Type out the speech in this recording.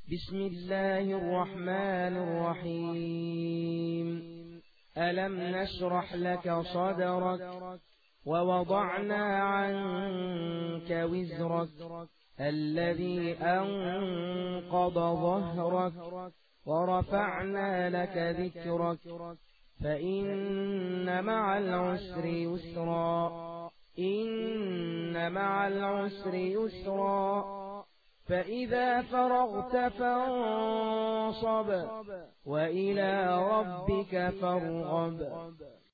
بسم الله الرحمن الرحيم. ألم نشرح لك صدرك ووضعنا عنك وزرك الذي أنقض ظهرك ورفعنا لك ذكرك فإن مع العسر يسرا إن مع العسر يسرا فإذا فرغت فانصب وإلى ربك فارغب.